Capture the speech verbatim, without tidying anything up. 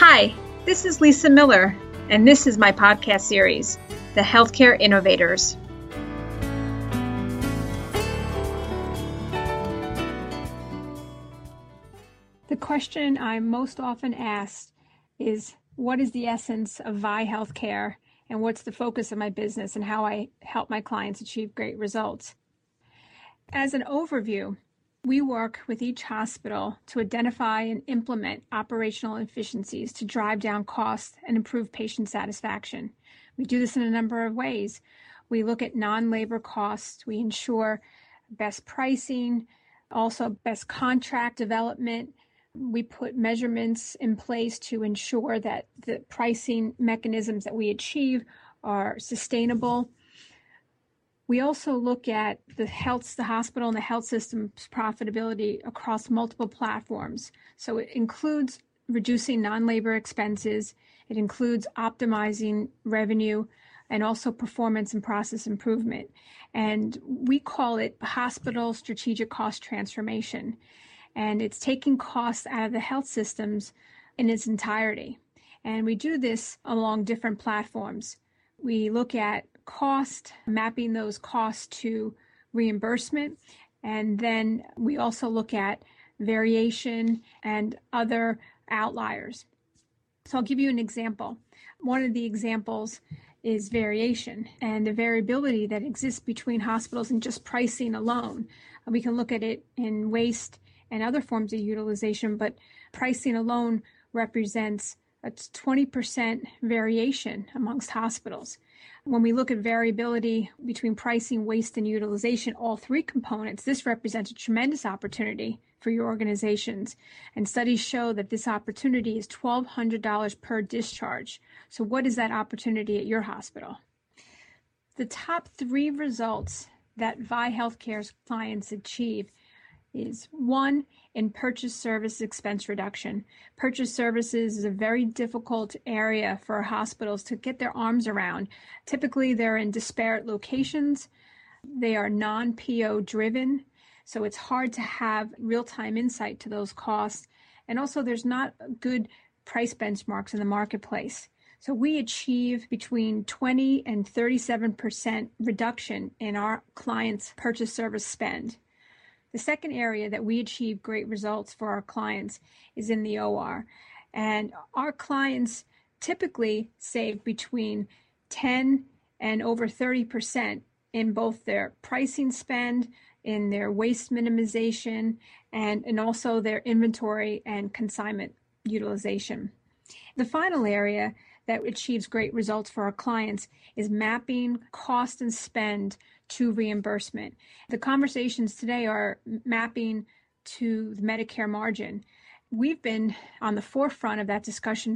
Hi, this is Lisa Miller, and this is my podcast series, The Healthcare Innovators. The question I'm most often asked is, what is the essence of Vi Healthcare, and what's the focus of my business and how I help my clients achieve great results? As an overview, we work with each hospital to identify and implement operational efficiencies to drive down costs and improve patient satisfaction. We do this in a number of ways. We look at non-labor costs. We ensure best pricing, also best contract development. We put measurements in place to ensure that the pricing mechanisms that we achieve are sustainable. We also look at the health, the hospital and the health system's profitability across multiple platforms. So it includes reducing non-labor expenses. It includes optimizing revenue and also performance and process improvement. And we call it hospital strategic cost transformation. And it's taking costs out of the health systems in its entirety. And we do this along different platforms. We look at cost, mapping those costs to reimbursement, and then we also look at variation and other outliers. So I'll give you an example. One of the examples is variation and the variability that exists between hospitals and just pricing alone. We can look at it in waste and other forms of utilization, but pricing alone represents a twenty percent variation amongst hospitals. When we look at variability between pricing, waste, and utilization, all three components, this represents a tremendous opportunity for your organizations. And studies show that this opportunity is twelve hundred dollars per discharge. So what is that opportunity at your hospital? The top three results that Vi Healthcare's clients achieve is one, in purchase service expense reduction. Purchase services is a very difficult area for hospitals to get their arms around. Typically, they're in disparate locations. They are non-P O driven, so it's hard to have real-time insight to those costs. And also, there's not good price benchmarks in the marketplace. So we achieve between twenty and thirty-seven percent reduction in our clients' purchase service spend. The second area that we achieve great results for our clients is in the O R. And our clients typically save between ten and over thirty percent in both their pricing spend, in their waste minimization, and, and also their inventory and consignment utilization. The final area that achieves great results for our clients is mapping cost and spend to reimbursement. The conversations today are mapping to the Medicare margin. We've been on the forefront of that discussion